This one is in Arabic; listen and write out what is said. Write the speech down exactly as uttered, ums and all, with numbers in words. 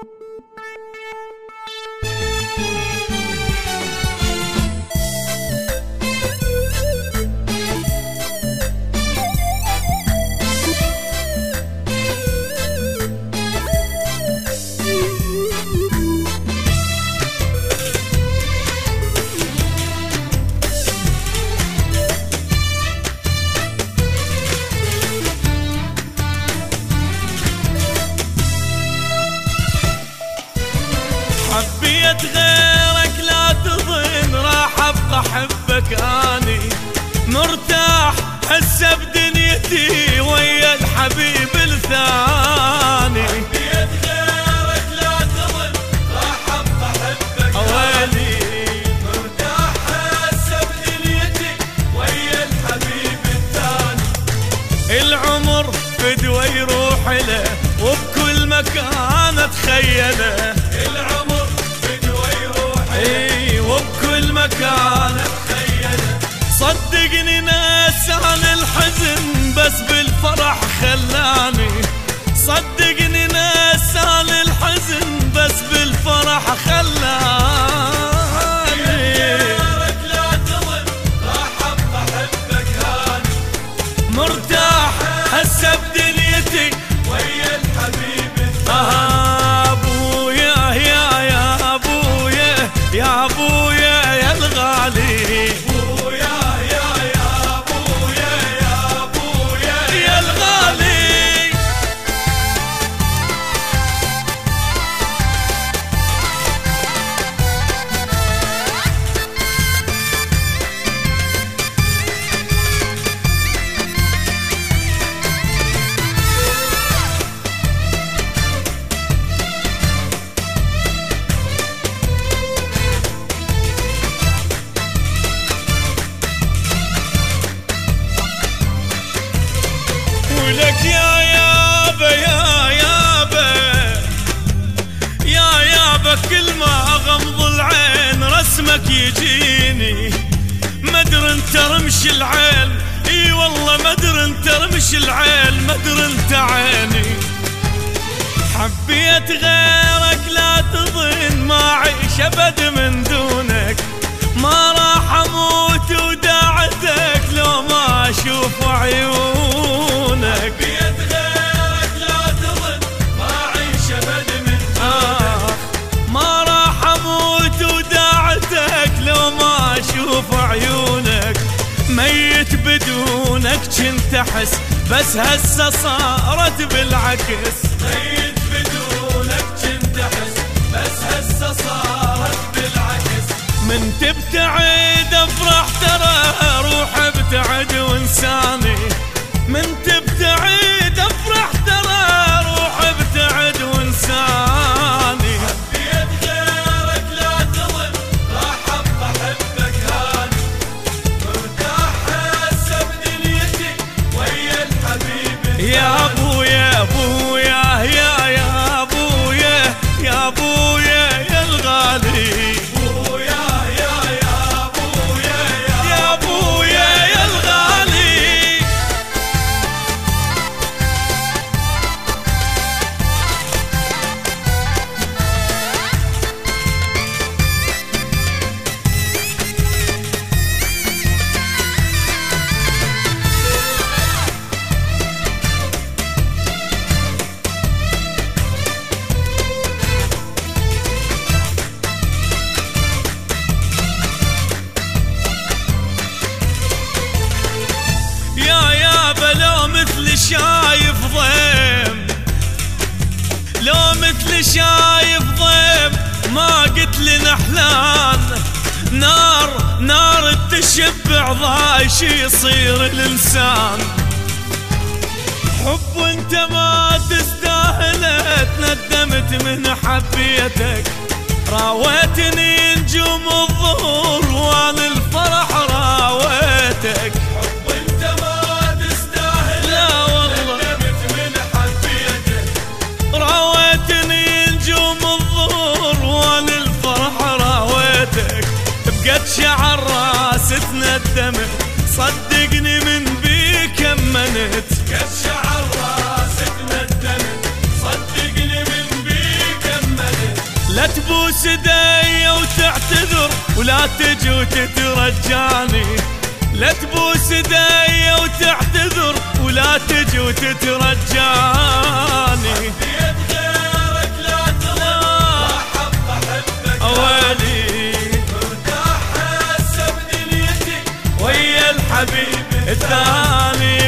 حبيت غيرك لا تظن راح ابقى احبك اني مرتاح هسه بدنيتي ويا الحبيب الثاني. حبيت غيرك لا تظن راح ابقى احبك اوالي مرتاح هسه بدنيتي ويا الحبيب الثاني. العمر فدوى يروح له وبكل مكان اتخيله. العمر اي وبكل مكان اتخيله. صدقني نسان الحزن بس بالفرح خلاني. صدقني نسان الحزن بس بالفرح خلاني. غيرك لا تظن راح ابقى احبك هاني مرتاح هسه بدنيتي ويا الحبيب الثاني. يا ابويا يا الغالي ابويا يا يا ابويا يا ابويا يا الغالي. ولك يا يابا يا يابا يا يابا كل ما اغمض العين رسمك يجيني. مدر انت رمش العين اي والله مدر انت رمش العين مدر انت عيني. حبيت غيرك لا تظن ما عيش ابد من دونك. ما راح اموت وداعتك لو ما اشوف عيونك. حبيت غيرك لا تظن ما عيش ابد من دونك. ما راح اموت وداعتك لو ما اشوف عيونك. ميت بدونك كنت احس بس هسه صارت بالعكس. ميت بدونك كنت احس بس هسه صارت بالعكس. من تبتعد افرح ترى روح ابتعد وانساني. من تبتعد افرح ترى روح ابتعد وانساني. حبيت غيرك لا تظن راح ابقى احبك هاني مرتاح هسه بدنيتي ويا الحبيب. يا ابويا ابويا يا يا ابويا يا ابويا يا الغالي. لو مثل شايف ضيم لو مثل شايف ضيم ما قلت لي نحلان. نار نار تشبع ضاي شي يصير الانسان. حب وانت ما تستاهله تندمت من حبيتك. راويتني نجوم الظهور وانا الفرح راويتك. بقت شعر راس تندمت صدقني من بيك امنت. بقت شعر راس تندمت صدقني من بيك امنت. لا تبوس ايدي وتعتذر ولا تجي وتترجاني، لا تبوس ايدي وتعتذر ولا تجي وتترجاني. حبيت غيرك لا تضر واحب احبك اوالي مرتاح هسه بدنيتي ويا الحبيب الثاني.